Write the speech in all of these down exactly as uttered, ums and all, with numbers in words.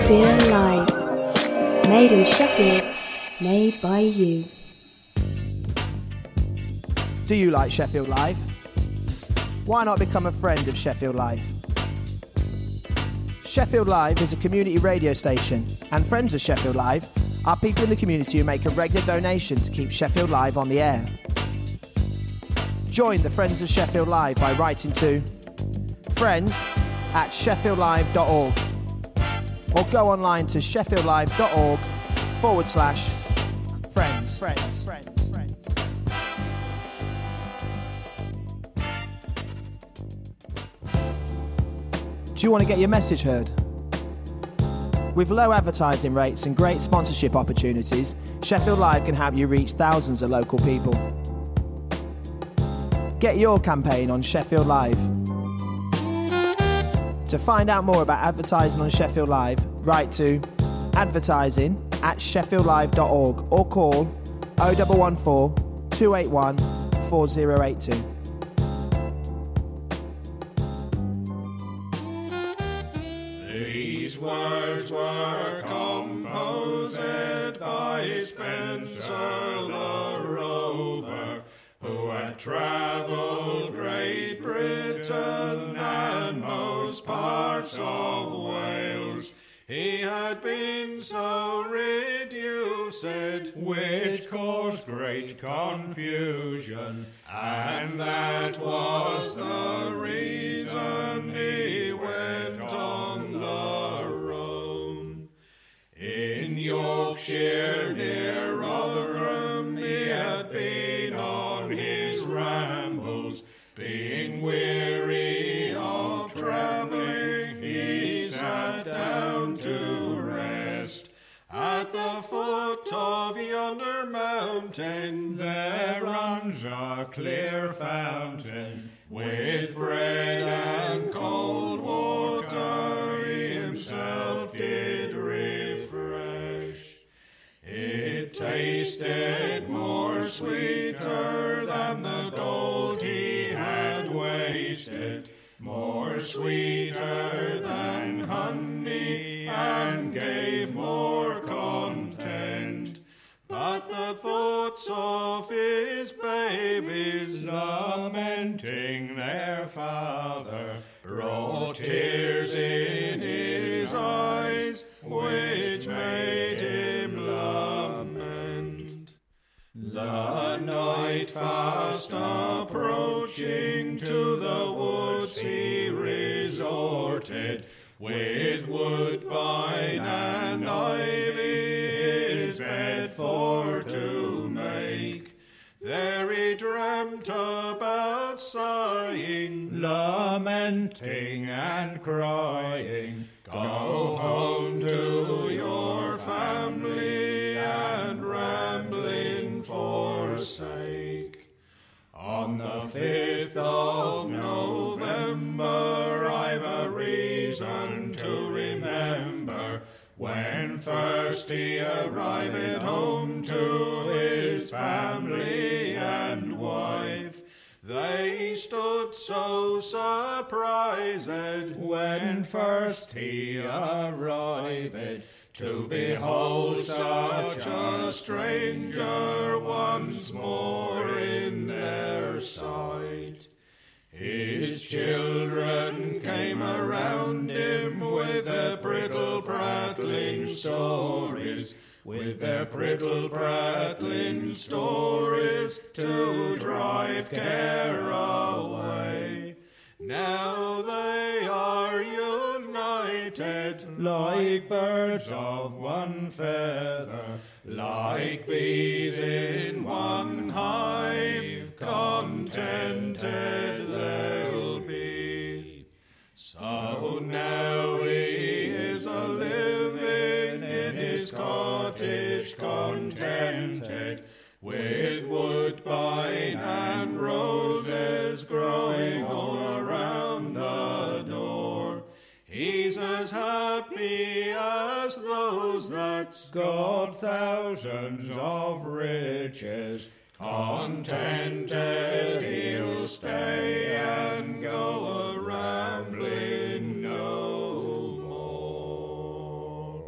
Sheffield Live. Made in Sheffield, made by you. Do you like Sheffield Live? Why not become a friend of Sheffield Live? Sheffield Live is a community radio station, and friends of Sheffield Live are people in the community who make a regular donation to keep Sheffield Live on the air. Join the Friends of Sheffield Live by writing to friends at sheffield live dot org or go online to sheffieldlive.org forward slash friends. Friends. Friends. Friends. Do you want to get your message heard? With low advertising rates and great sponsorship opportunities, Sheffield Live can help you reach thousands of local people. Get your campaign on Sheffield Live. To find out more about advertising on Sheffield Live, write to advertising at sheffield live dot org or call oh one one four, two eight one, four oh eight two. These words were composed by Spencer the Rover, who had travelled Great Britain and most parts of Wales. He had been so reduced, which caused great confusion, and that was the reason he went on the Rhone. In Yorkshire near Rotherham he had been on his rambles, being weary of travelling, he sat down to rest. At the foot of yonder mountain there runs a clear fountain, with bread and cold water he himself did refresh. It tasted more sweeter than the gold he had wasted, more sweeter than honey, and gave more content. But the thoughts of his babies lamenting their father brought tears in his eyes, which made him lament. The night fast approaching, to the woods he resorted, with woodbine and ivy his bed for to make. There he dreamt about sighing, lamenting and crying, "Go home to your family and rambling forsake." On the fifth of November I've a reason to remember, when first he arrived home to his family and wife. They stood so surprised when first he arrived, to behold such a stranger once more in their sight. His children came around him with their prittle prattling stories, with their prittle prattling stories, to drive care away. Now they are united, like birds of one feather, like bees in one hive, contented they'll be. So now he is a living in his cottage contented, with woodbine and roses growing all around the door. He's as happy as those that's got thousands of riches. Contented he'll stay and go a rambling no more.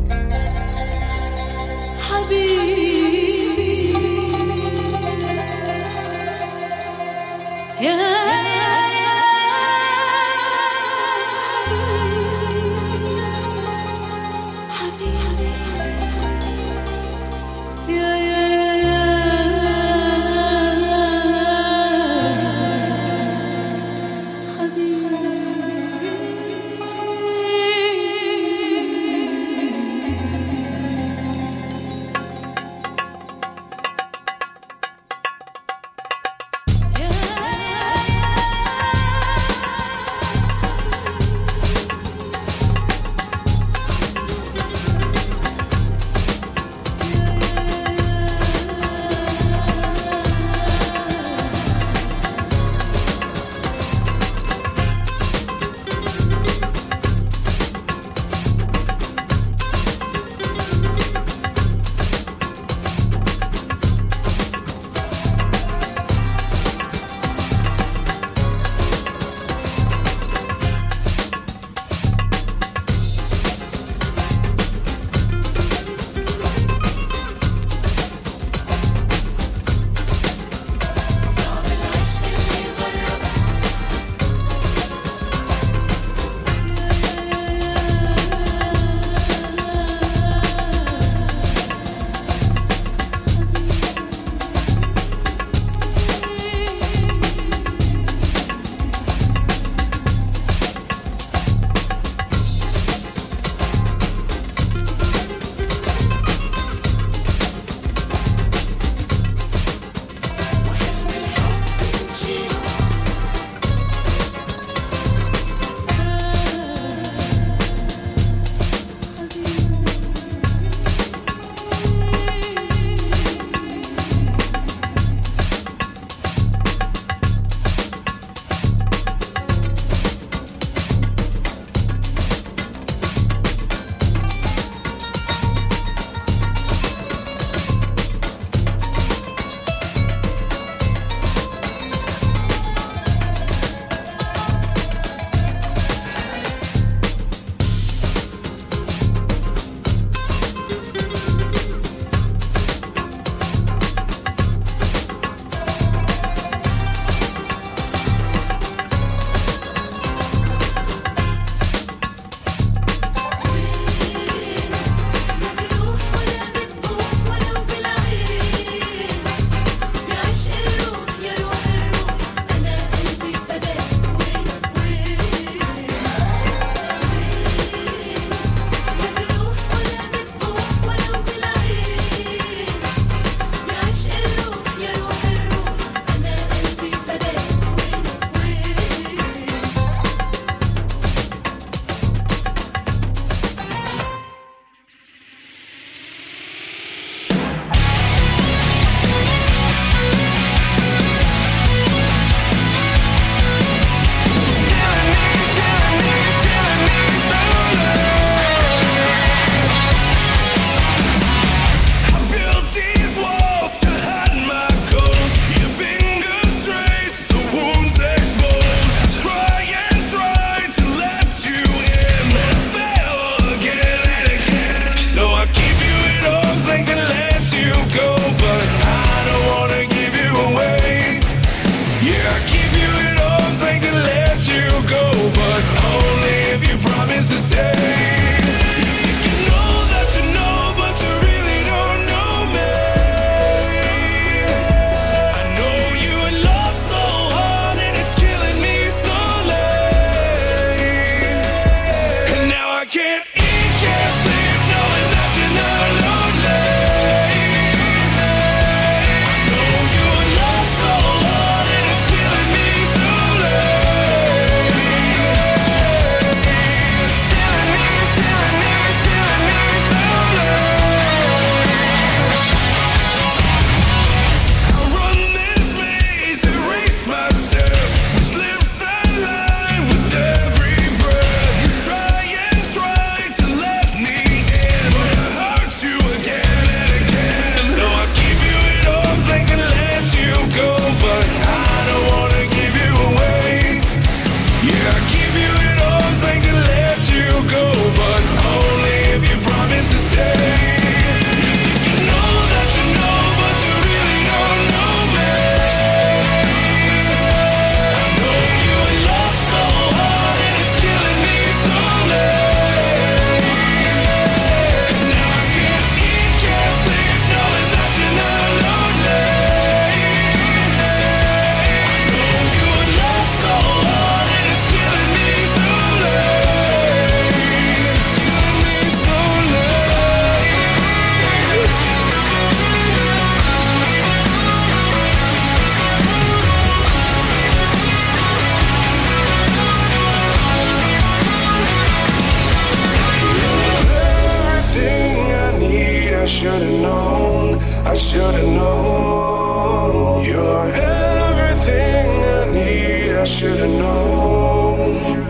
should've known, I should've known. You're everything I need, I should've known.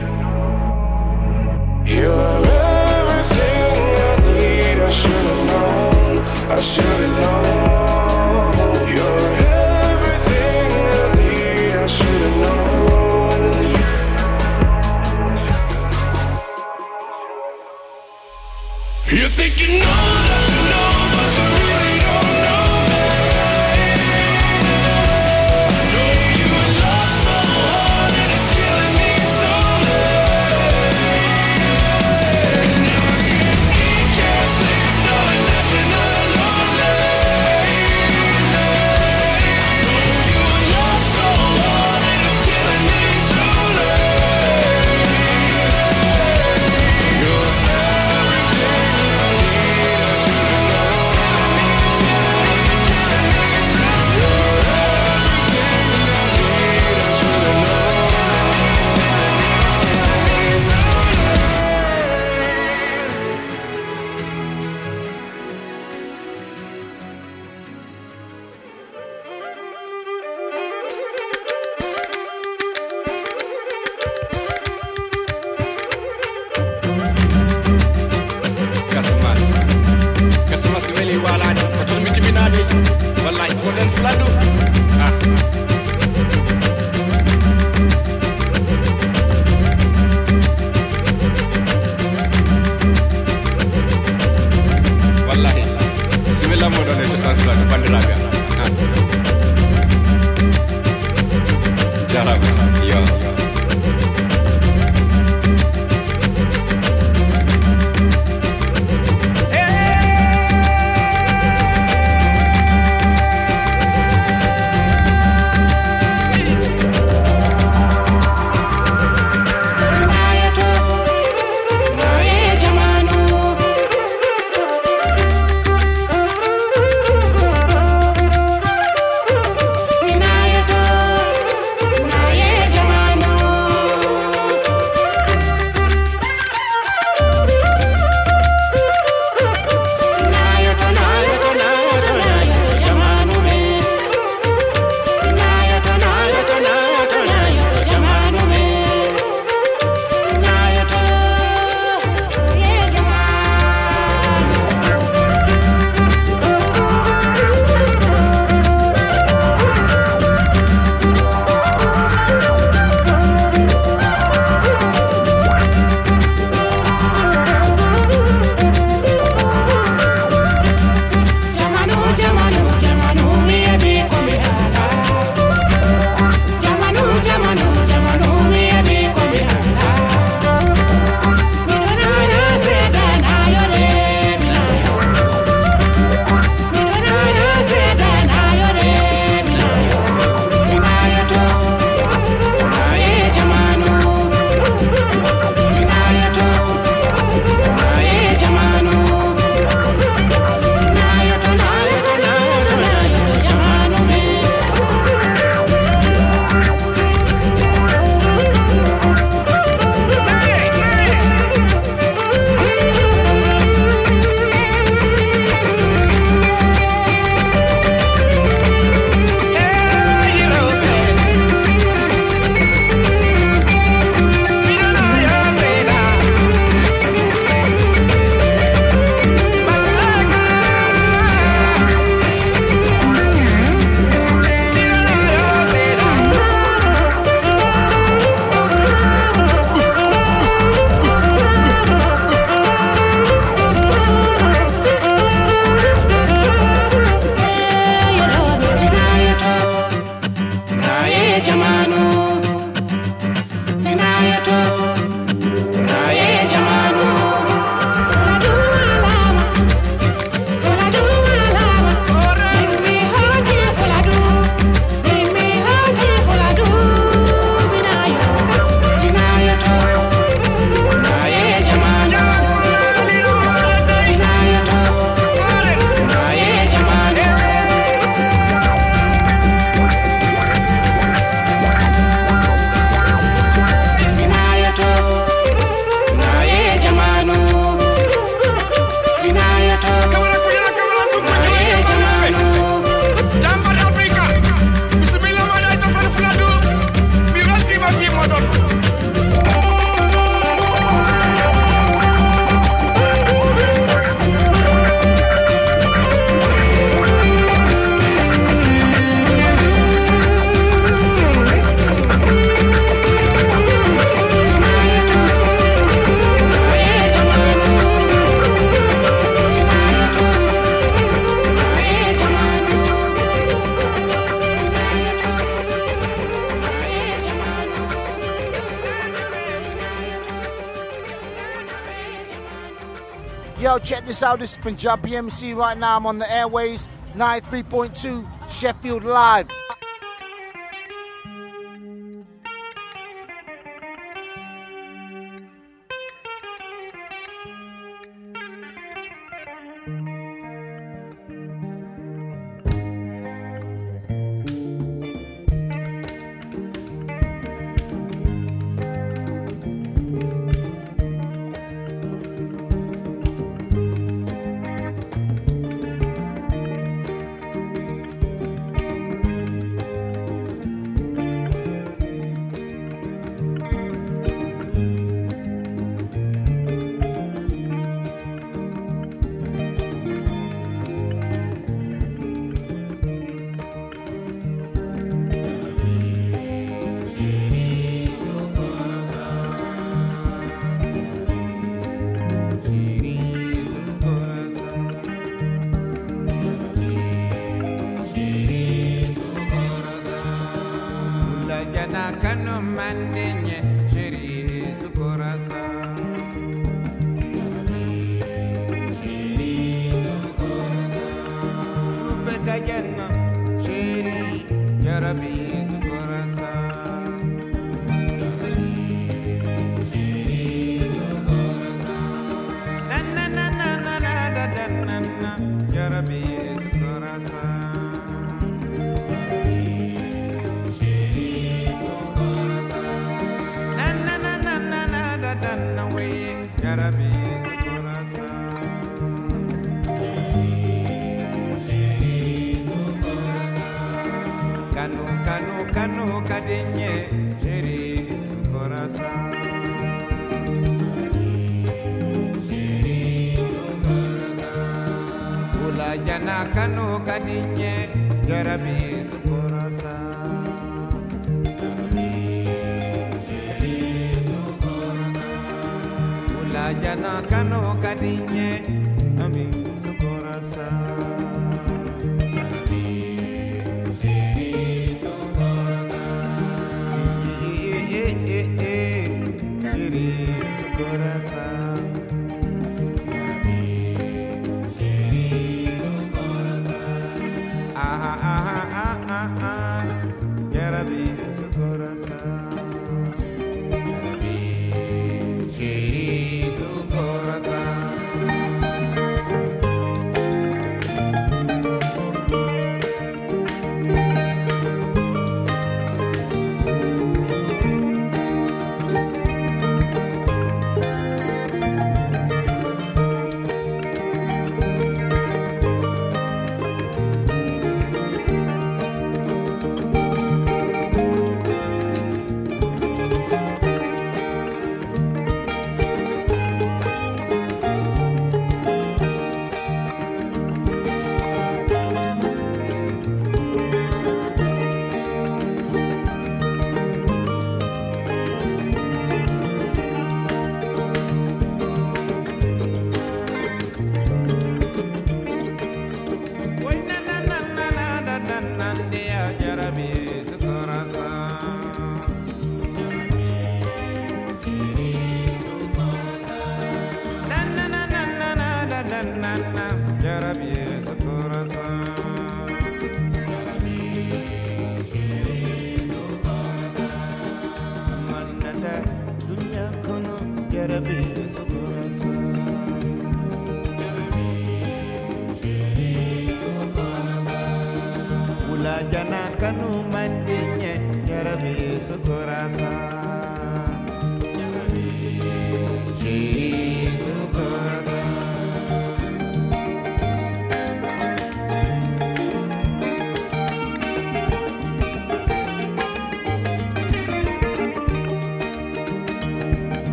You're everything I need, I should've known, I should've known. You're everything I need, I should've known. You think you know that you know, but you really don't know me. Know you love so hard and it's killing me slowly. Now I can't eat, can't sleep, knowing that you're not lonely. Know you love so hard and it's killing me slowly. You're everything I need, I should Yo, check this out. This is Punjabi M C right now. I'm on the airways, ninety-three point two Sheffield Live.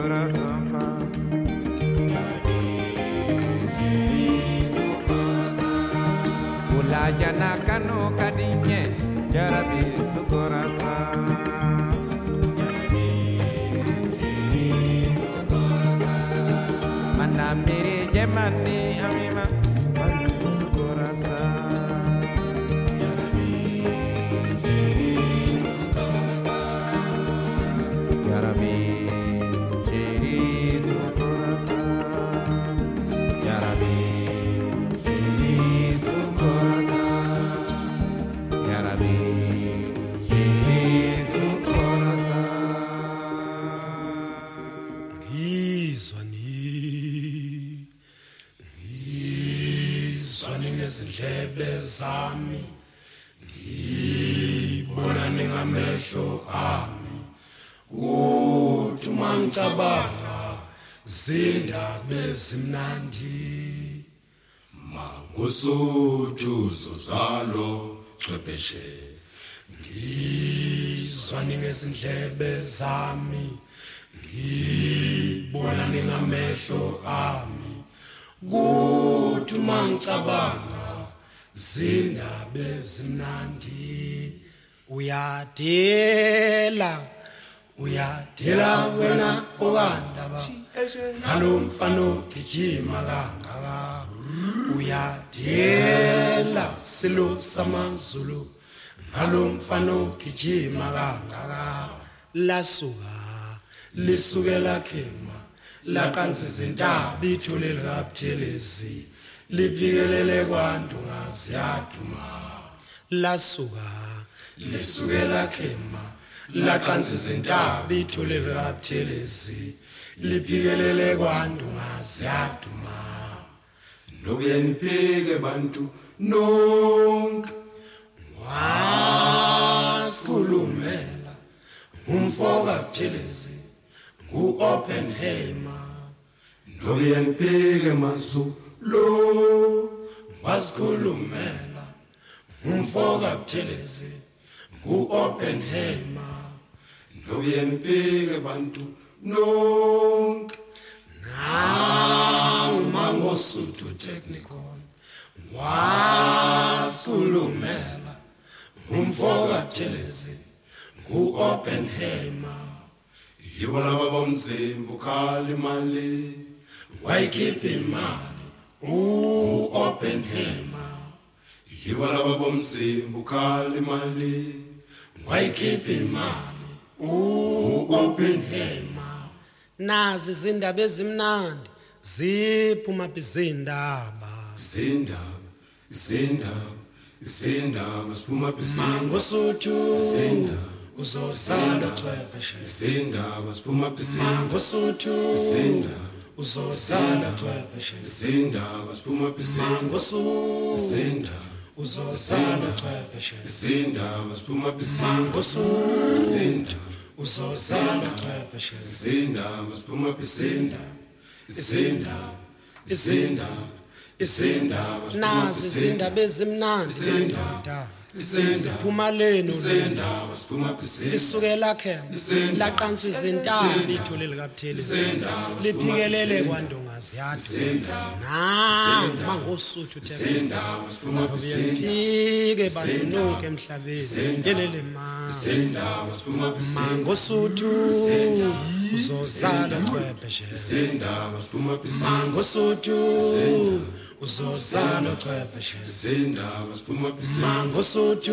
Ulajana kano kadinye Jarabi sukorasa Mana miri jemani amima sukorasa Jarabi Zami ngibona ningamehlo ami uthi mangicabanga zindaba ezimnandi mangosuthu zozalo chwepheshe ngizwa ningezindlebe zami ngibona ningamehlo ami uthi mangicabanga zindaba ezimnandi uyadela uyadela wena okandaba nalomfana ogijima kangaka uyadela silo samazulu nalomfana ogijima kangaka lasuka lisukela khema laqanza izintaba ithole likabuthelezi lipikelele kwantu ngazi yaduma lasuka lisukela khema laqanza izintaba ithole likabuthelezi lipikelele kwantu ngazi yaduma nokuyenipike bantu nonke wasikhulumela umfoka buthelezi ngu-Oppenheimer nokuyenipike mazu lo wasikhulumela umfoka buthelezi ngu-Oppenheimer nokuyenipike bantu nonke nanguMangosuthu Technikon wasikhulumela umfoka buthelezi ngu-Oppenheimer yibo laba bomzimba ukhala imali wayikhipha imali u-Oppenheimer yibo laba bomzimba ukhala imali wayikhipha imali u-Oppenheimer nazi izindaba ezimnandi ziphuma bizindaba zindaba zindaba zindaba siphuma bizindaba Mangosuthu zindaba uzozala chwepheshe zindaba siphuma bizindaba Mangosuthu zindaba uzozala chwepheshe zindaba siphuma bizindaba Mangosuthu zindaba uzozala chwepheshe zindaba siphuma bizindaba Mangosuthu zindaba uzozala chwepheshe zindaba siphuma bizindaba izindaba izindaba izindaba nazi izindaba ezimnandi zindaba siphuma leno izindaba siphuma bizindaba lisukela khema laqansa izintaba ithole likabuthelezi liphikelele kwandongazi yadu na Mangosuthu izindaba siphuma bizindaba phike bantu nonke emhlabeni yelele ma izindaba siphuma bizindaba Mangosuthu uzozala chwepheshe izindaba siphuma bizindaba Mangosuthu uzozala chwepheshe izindaba siphuma bizindaba Mangosuthu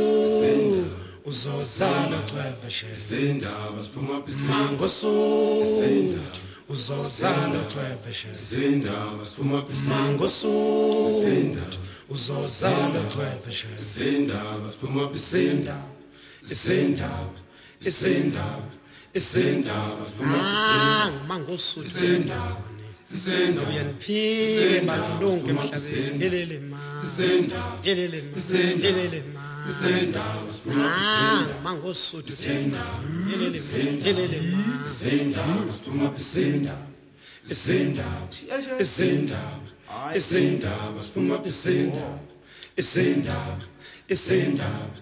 uzozala chwepheshe izindaba siphuma bizindaba Mangosuthu uzozala chwepheshe izindaba siphuma bizindaba Mangosuthu uzozala chwepheshe izindaba siphuma bizindaba izindaba izindaba izindaba siphuma bizindaba Mangosuthu izindaba izindaba uyaniphike bantu lonke emhlabeni yelele ma yelele ma yelele ma izindaba siphuma bizindaba Mangosuthu yelele ma yelele ma izindaba siphuma bizindaba izindaba izindaba izindaba siphuma bizindaba izindaba izindaba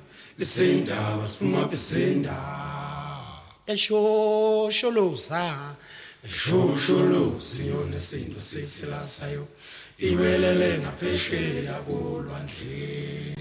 izindaba siphuma bizindaba eshosholoza Shushulu siyone sinto sisilasayo ibelele ngaphesheya kolwandle.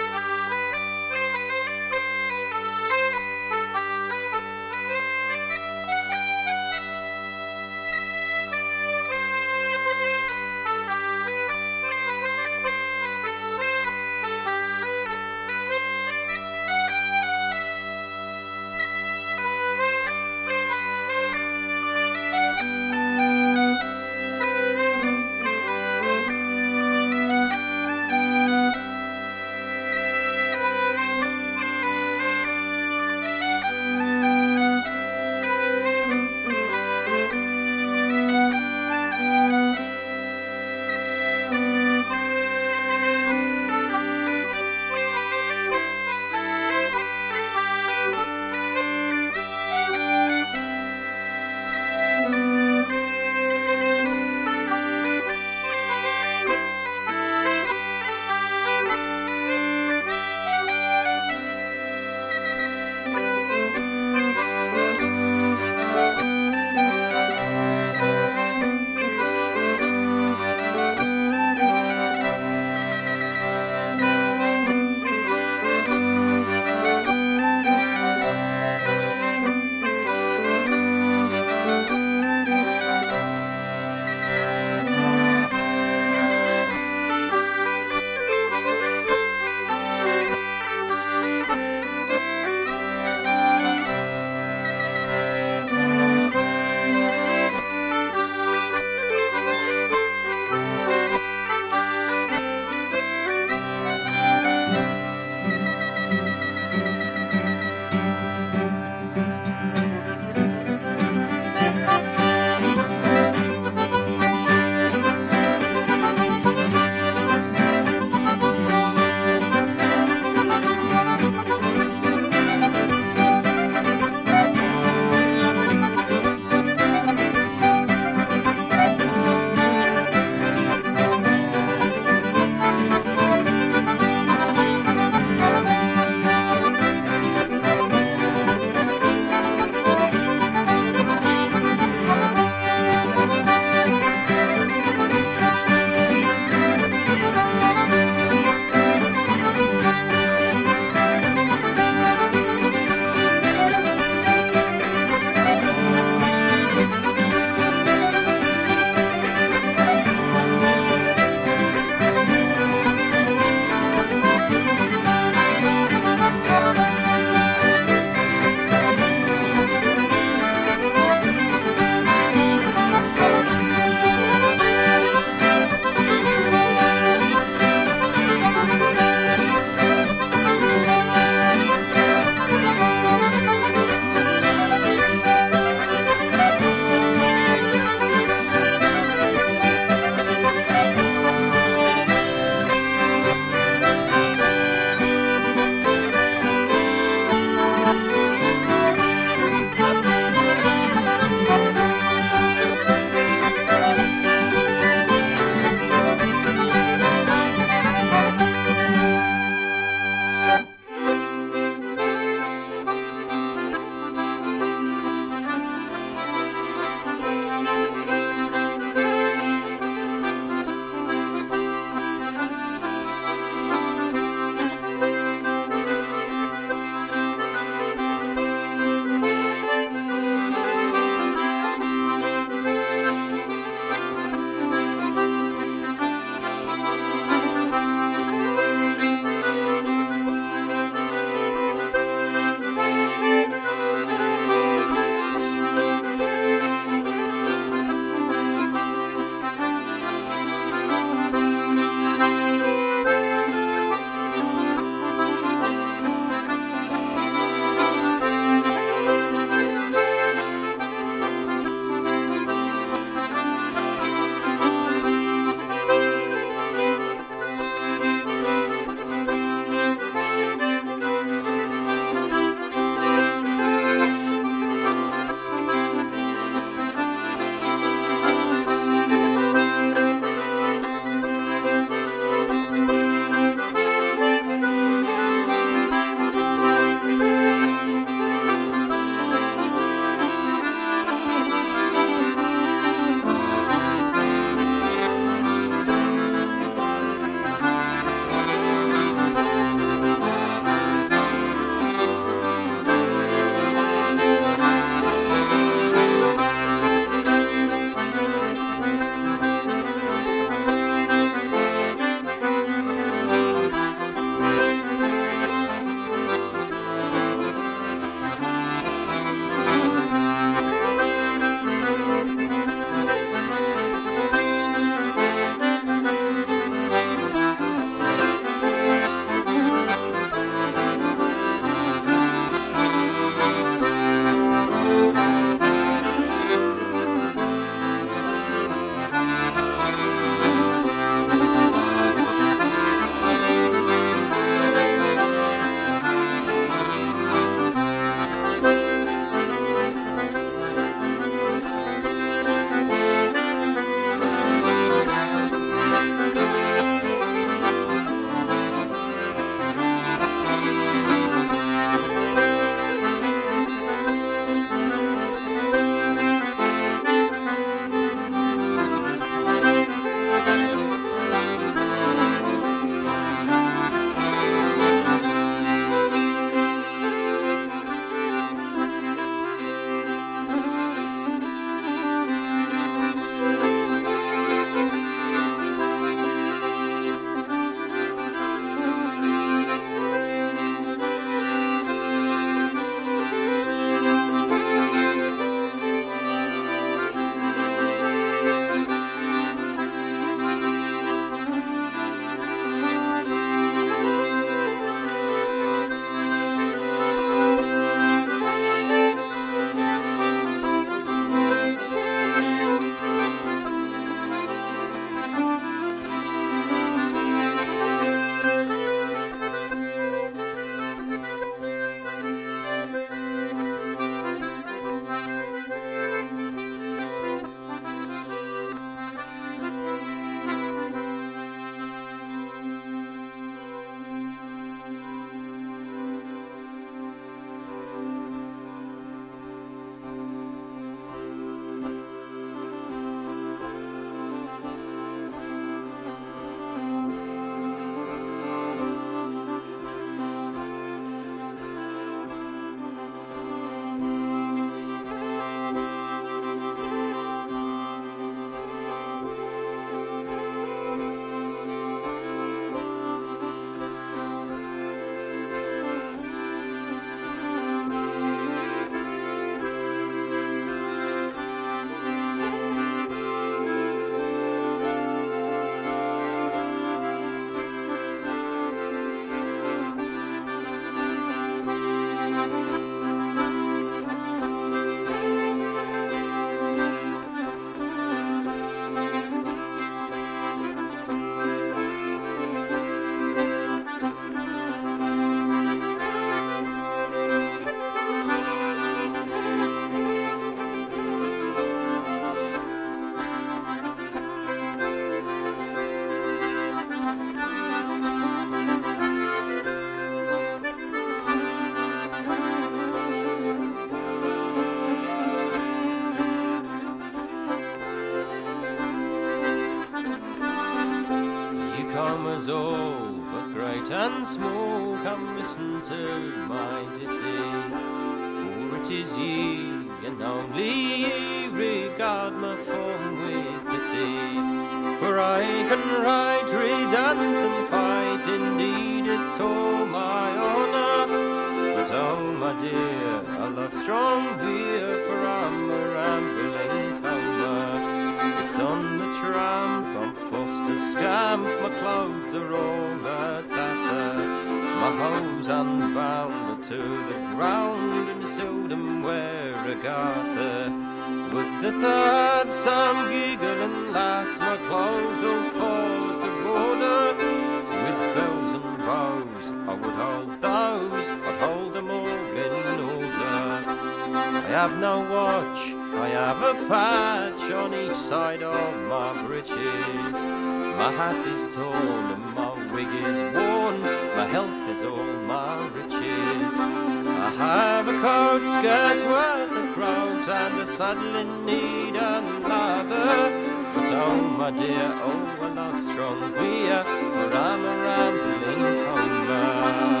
comers all, both great and small, come listen to my ditty. For it is ye, and only ye, regard my form with pity. For I can ride, re-dance and fight, indeed it's all my honour. But oh my dear, I love strong beer, for I'm a rambling comer. It's on the tramp, I'm forced to scamp, my clothes are all a tatter. My hose unbound to the ground, and seldom wear a garter. Would that I'd some giggling lass, my clothes all fall to border. With bells and bows, I would hold those, I'd hold them all in order. I have no watch, I have a patch on each side of my breeches. My hat is torn and my wig is worn, my health is all my riches. I have a coat scarce worth a groat, and a saddle in need and leather. But oh my dear, oh I love strong beer, for I'm a rambling comer.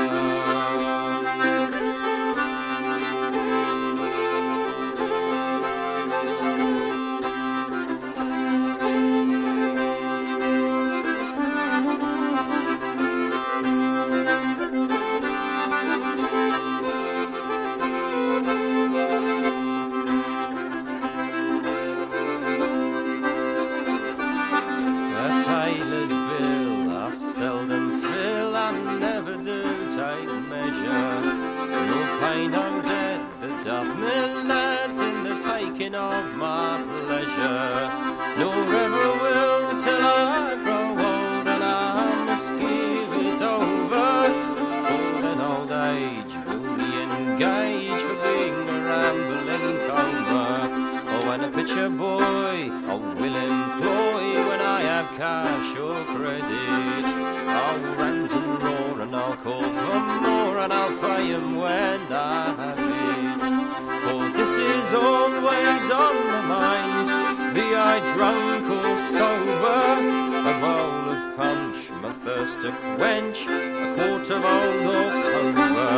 Of my pleasure, nor ever will till I grow old, and I must give it over. For then old age will be engaged for being a rambling comer. Oh, when a pitcher boy I will employ, when I have cash or credit, I'll rant and roar and I'll call for more, and I'll pay him when I have it. For this is always on my mind, be I drunk or sober. A bowl of punch, my thirst to quench, a quart of old October.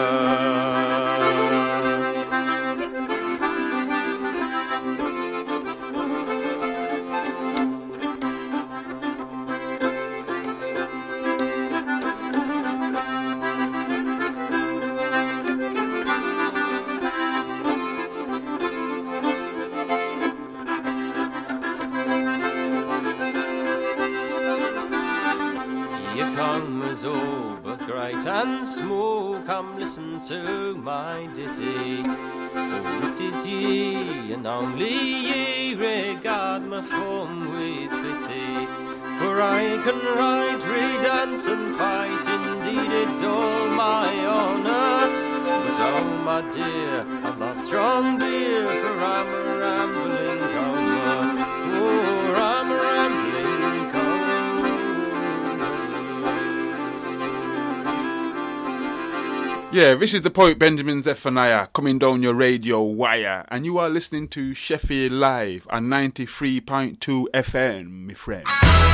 All both great and small, come listen to my ditty. For it is ye, and only ye, regard my form with pity. For I can ride, re-dance and fight, indeed it's all my honour. But oh my dear, I love strong beer, for I'm a rambling comer. For I'm a rambling comer. Yeah, this is the poet Benjamin Zephaniah coming down your radio wire, and you are listening to Sheffield Live on ninety-three point two F M, my friend.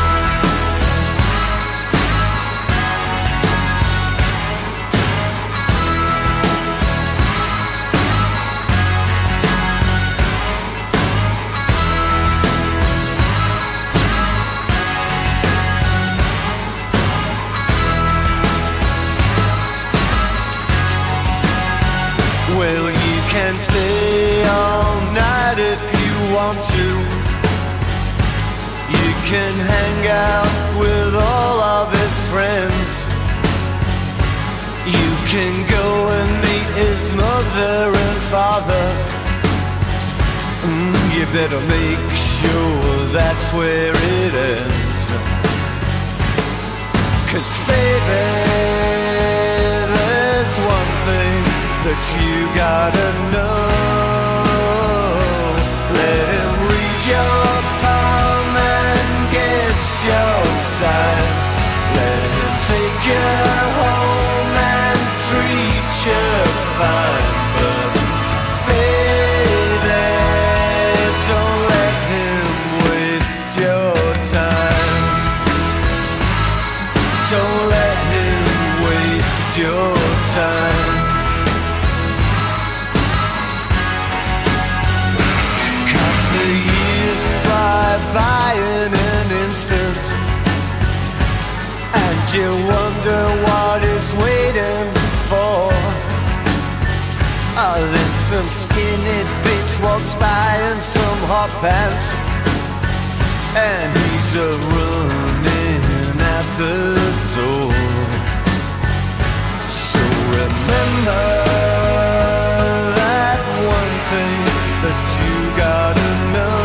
Well, you can stay all night if you want to. You can hang out with all of his friends. You can go and meet his mother and father. Mm, you better make sure that's where it ends. 'Cause baby, there's one thing that you gotta know. Let him read your palm and guess your sign. Let him take you home and treat you fine. But baby, don't let him waste your time. time. Cause the years fly by in an instant, and you wonder what it's waiting for. Oh, then some skinny bitch walks by in some hot pants, and he's a running at the door. So remember that one thing that you gotta know.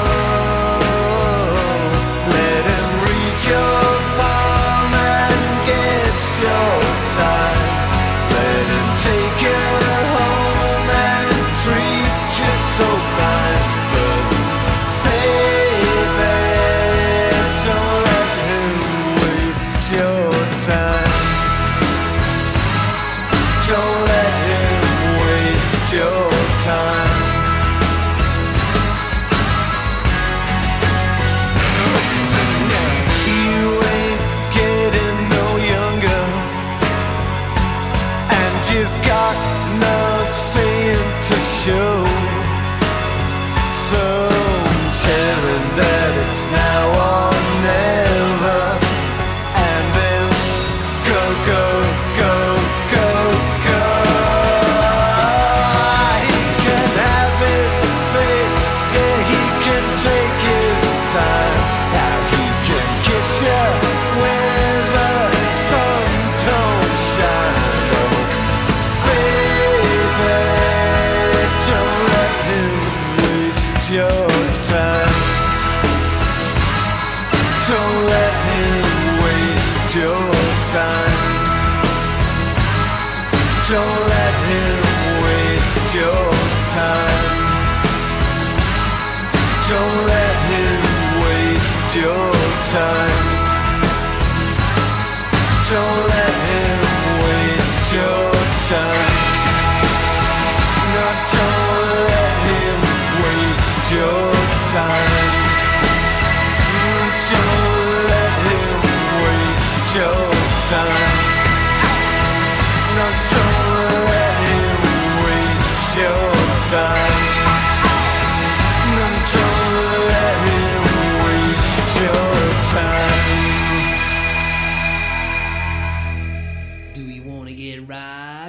Let him read your palm and guess your sign. Let him take you home and treat you so fine. But baby, don't let him waste your time. Don't let him waste your time. You ain't getting no younger, and you've got nothing to show. So tell him that it's now or never, and then go, go, go, go, go. He can have his space, yeah, he can take his time. Now he can kiss you when the sun don't shine. Oh, baby, don't let him waste your time. Don't let him waste your time. Don't let him waste your time. Don't let him waste your time. Don't let him waste your time. No, don't let him waste your time. Don't let him waste your time. No, don't let him waste your time. No, don't let him waste your time. Do we want to get right?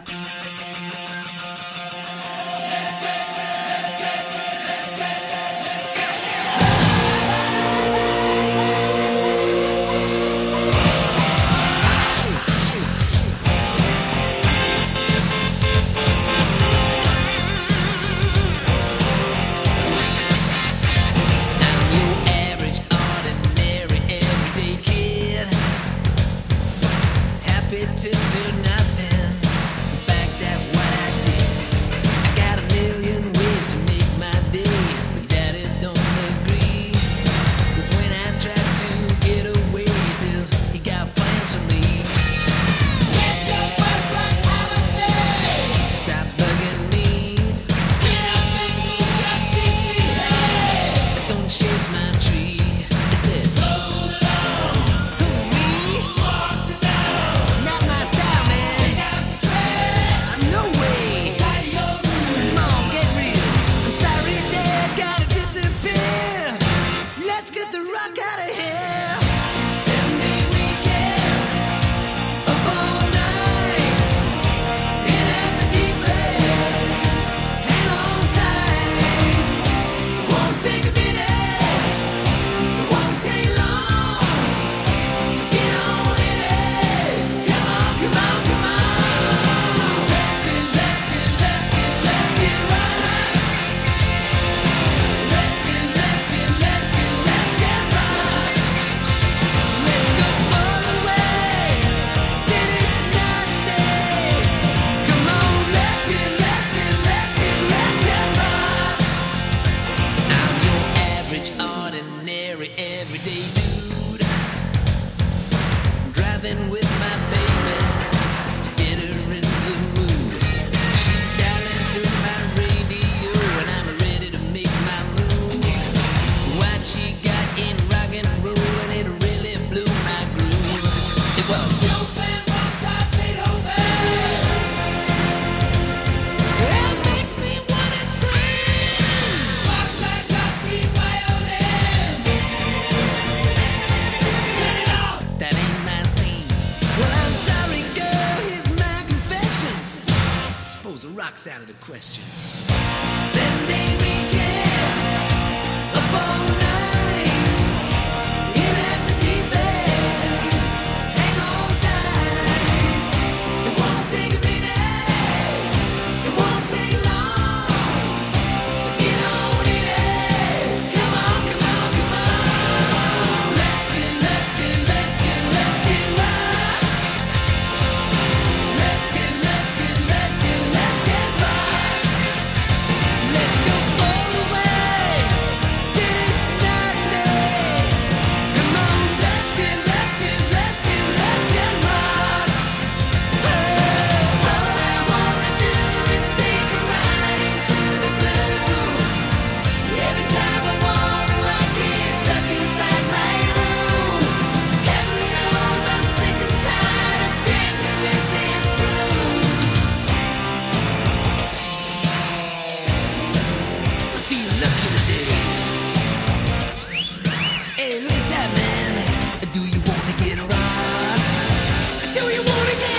To do nothing, in fact that's what I did. I got a million ways to make my day, but daddy don't agree. 'Cause when I tried to get away, he says he got plans for me. Get your butt right out of there. Stop bugging me. When I think you got stick me head, don't shake my tree. He said, hold it on. Who, me? Walk it down. Not my style, man. Take out the trash. No way. Tie your room. Come on, get real. I'm sorry, Dad, gotta disappear. Let's get the rock out of here. Sunday weekend, up all night, in at the deep end. Hang on tight. Won't take a minute. Won't take long. So get on in it. Come on, come on, come on. Let's get, let's get, let's get, let's get right. Let's get, let's get, let's get, let's get right. Let's go all the way. Did it not day. Come on, let's get, let's get, let's get, let's get right. I'm your average, ordinary, everyday dude, driving with my baby to get her in the mood. She's dialing through my radio and I'm ready to make my move. What she got in rock and roll, and it really blew my groove. It was Chopin, Mozart, Beethoven. knocks out of the question. Seven-day weekend, up all night, in at the deep end, hang on tight. It won't take a minute, it won't take long, so get on in it. Come on, come on, come on. Let's get, let's get, let's get, let's get right. Let's get, let's get, let's get, let's get right. Let's go all the way, get it night and day. Come on, let's get, let's get, let's get, let's get right. All I wanna do is take a ride into the blue. Every time I wanna, I get stuck inside my room. Heaven knows I'm sick and tired of dancing with this broom. I feel lucky today. Hey, look at that, man. Do you wanna get right? Do you wanna get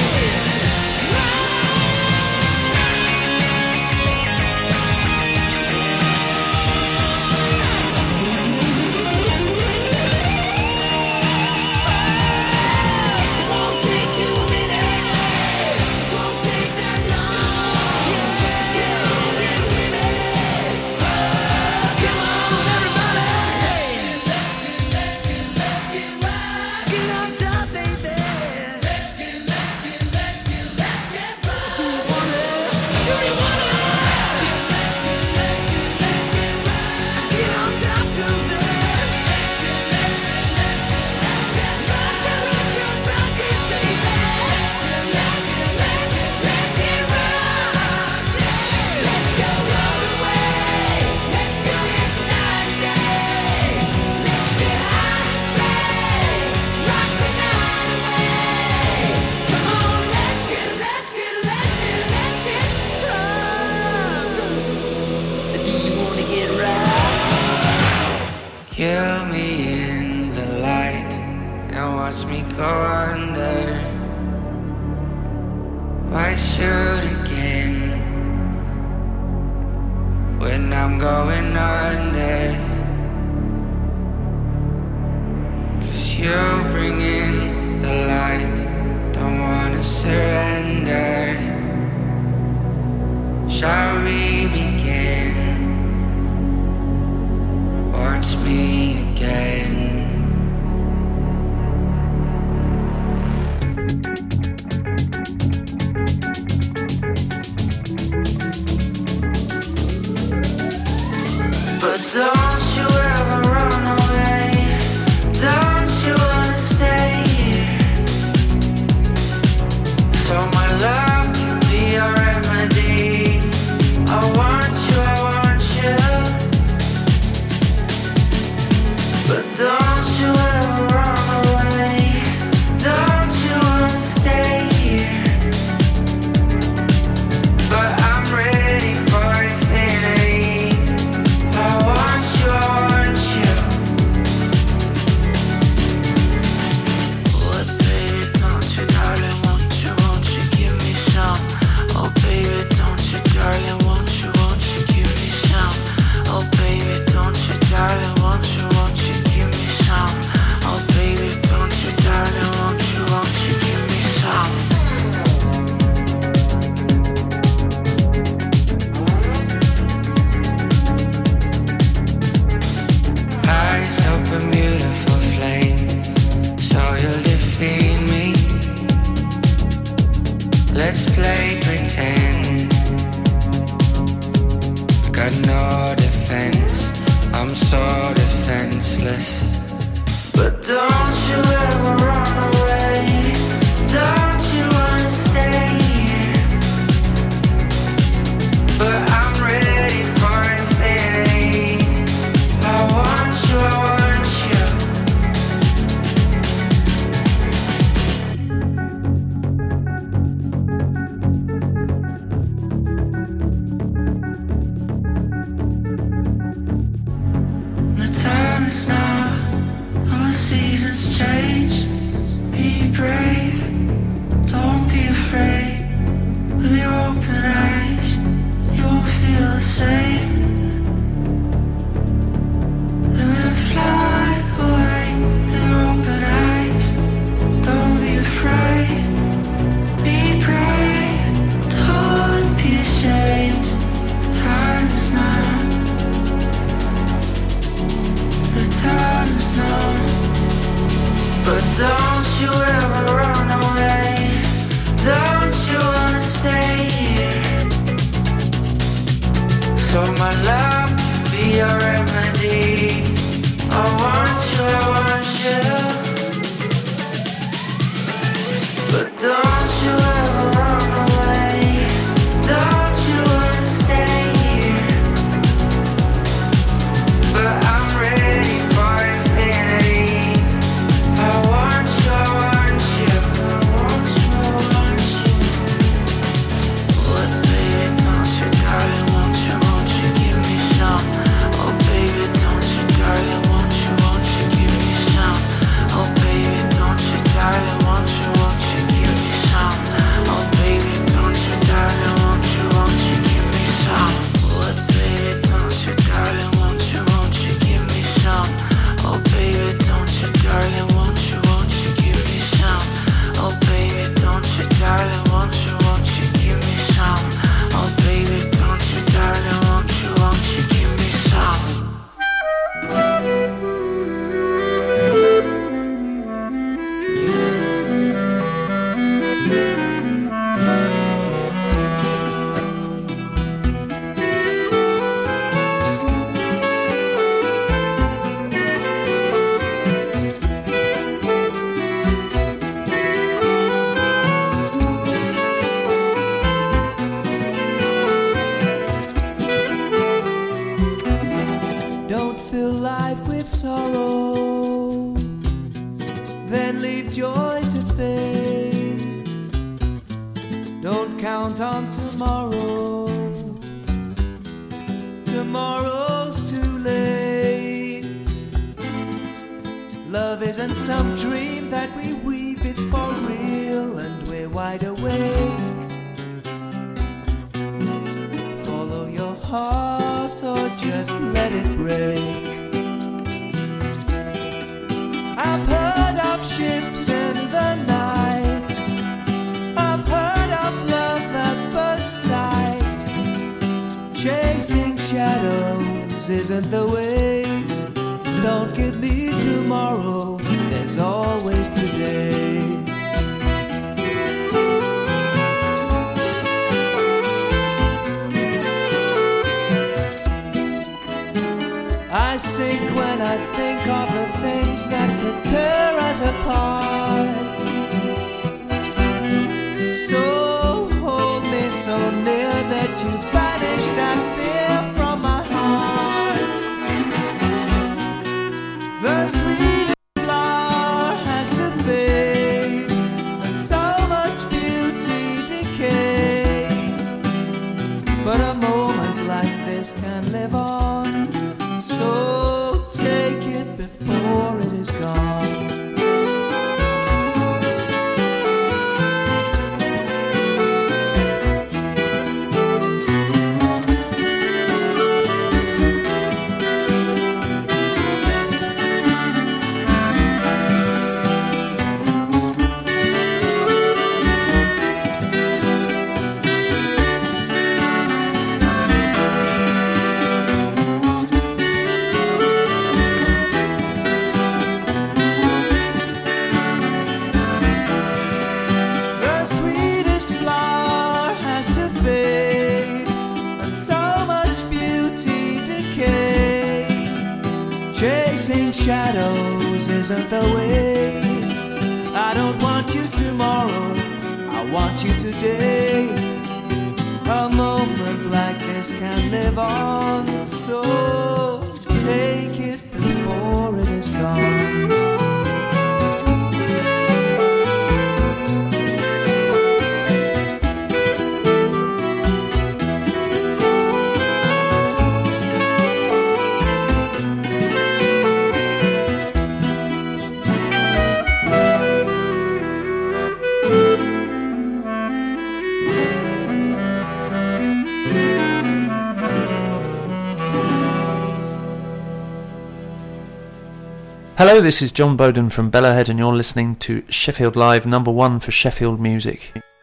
It won't take you a minute, it won't take that long to get on, get with it. Come on, everybody. Let's get, let's get, let's get right. Get on top, baby. Let's get, let's get, let's get, let's get right. Do you wanna? Do you wanna? Let's get, let's get, let's get, let's get right. Get on top, girlfriend. Let's get, let's get, let's get, let's get right. To rock your rocket, baby. Let's get, let's get, let's get, let's get right. Let's go all the way. Let's do it night and day. Let's get high and play. Rock the night away. Come on, let's get, let's get, let's get, let's get right. Do you wanna get right? Kill me in the light and watch me go under. Why shoot again when I'm going under? 'Cause you bring in the light, don't wanna surrender. Shall we begin? Watch me again. But don't you ever run away. Don't you wanna stay here? So my love can be your remedy. I want you, I want you. But don't you ever run away. Don't you wanna stay here? But I'm ready for infinity. I want you, I want you. What, baby, don't you, darling, won't you, won't you give me some? Oh, baby, don't you, darling, won't you, won't you give me some? Oh, baby, don't you, darling, won't you, won't you give me some? Oh, baby, don't you, darling, won't you, won't you give me some? Eyes open, beautiful flame, so you'll defeat me. Let's play pretend. Got no defense, I'm so defenseless. But don't you ever run away. Don't you wanna stay here? But I'm ready for infinity. I want you, I want you. The time is now, all the seasons change. your remedy. I want you, I want you. But don't you ever run away. Don't you wanna stay here? But I'm ready for infinity. I want you, I want you. I want you, I want you. What, baby, don't you, darling, won't you, won't you give me some? Oh, baby, don't you, darling, won't you, won't you give me some? Oh, baby, don't you, darling, won't you, won't you give me some? Oh, baby, don't you, darling, won't you, won't you give me some? What, baby, don't you, darling, won't you, won't you give me some? Oh, baby, don't you, darling, won't you, won't you give me some? Oh, baby, don't you, darling, won't you, won't you give me some? Oh, baby, don't you, darling, won't you, won't you give me some? Don't fill life with sorrow, then leave joy to fate. Don't count on tomorrow, tomorrow's too late. Love isn't some dream that we weave, it's for real and we're wide awake. Follow your heart or just let it break. I've heard of ships in the night, I've heard of love at first sight. Chasing shadows isn't the way. Don't give me tomorrow, there's always today. I sink when I think of the things that could tear us apart. So hold me so near that you banish that fear from my heart. The sweetest flower has to fade, and so much beauty decay. But a moment like this can live on, so take it before it is gone. Shadows isn't the way. I don't want you tomorrow, I want you today. A moment like this can live on, so take it before it is gone. Hello, this is John Bowden from Bellahead and you're listening to Sheffield Live, number one for Sheffield music.